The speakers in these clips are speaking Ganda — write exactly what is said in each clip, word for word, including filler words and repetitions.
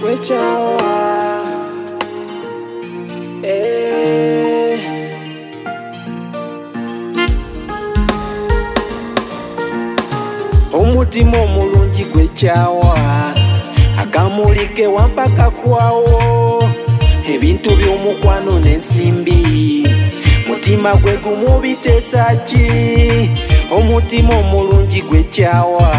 Kwechawa eh. Omutima omulungi kwechawa akamulike wampaka kwawo ebintu by'omukwano n'ensimbi mutima gwe gumubitesa ki omutima omulungi kwechawa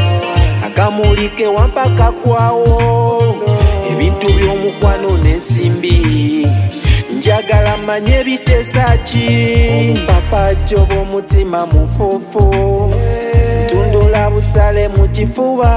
akamulike wampaka kwawo ebintu by'omukwano n'ensimbi njagala manye bitesa ki papa jobo omutima mufufu tundula busale mu kifuba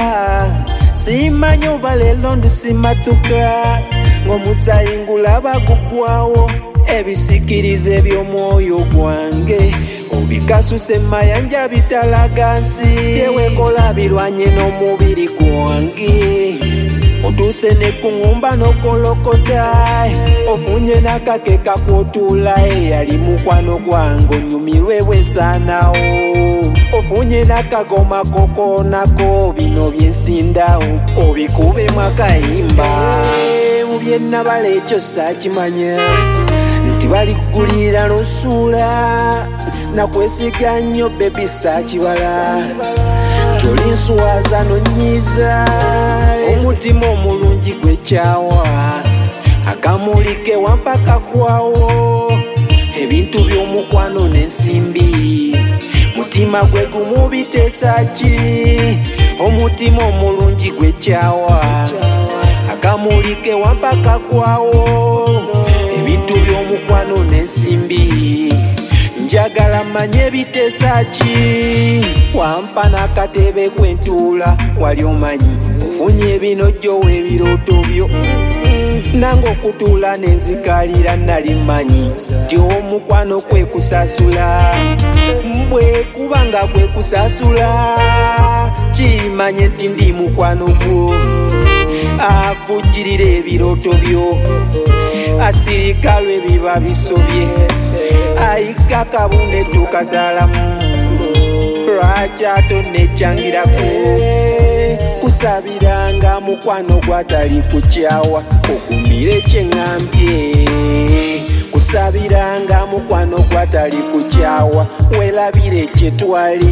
simanyi oba lelo ndusimatuka ng'omusayi ngulaba gugwawo ebisikirize by'omwoyo gwange obikasuse mayanja bitalaga nsi yewekola birwanye n'omubiri gwange otuse ne kuŋŋumba n'okolokota ofunye n'akake kakwotula eyali mukwano gwange onyumirwe bwensaanawo ofunye n'akagoma kokoonako bino byensindawo obikubemu akayimba mu byennabala ekyo saakimanya nti balikugulira n'osuula nakwesiga nnyo bebi saakibala toli nswaza nonyiiza omutima omulungi gwechawa akamulike wampaka kwawo ebintu by'omukwano n'ensimbi mutima gwe gumubitesa ki omutima omulungi gwechawa akamulike wampaka kwawo ebintu by'omukwano n'ensimbi njagala manye bitesa ki wampa n'akatebe kwentuula wali omanyi ofunye ebinojjo w'ebirooto byo nange okutuula nenzikalira nali manyi nti omukwano kwe kusasula bwe kuba nga kwe kusasula kimanye nti ndi mukwano gwo avujjirira ebirooto byo asirika lw'ebiba bisobye ayika kabune tukazaalamu lwaki atonejjangirako kusabiranga mukwano gwatali kukyawa okumire kyeŋŋambye kusabiranga mukwano gwatali kukyawa welabire gye twali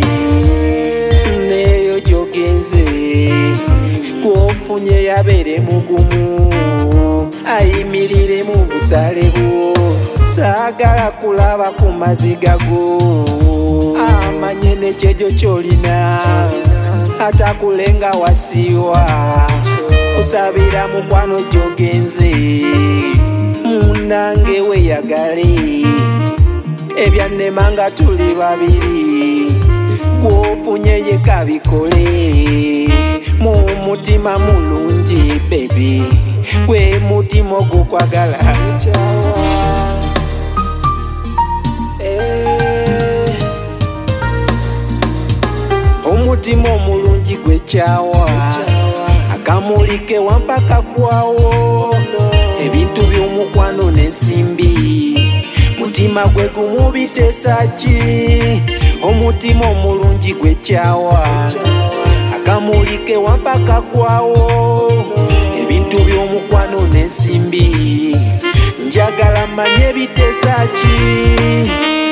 neyo gyogenze gwofunye yabeere mugumu ayimirire mu busale bwo saagala kulaba ku maziga go amanye nekyejo kyolina atakulenga wasiiwa kusabira mukwano gyogenze munange weyagale ebyannemanga tuli babiri gwofunye yeka bikole mu mutima mulungi bebi gwe mutima ogukwagala omutima omulungi gwechawa akamulike wampaka kwawo ebintu by'omukwano n'ensimbi mutima gwe gumubitesa ki omutima omulungi gwechawa akamulike wampaka kwawo ebintu by'omukwano n'ensimbi njagala manye bitesa ki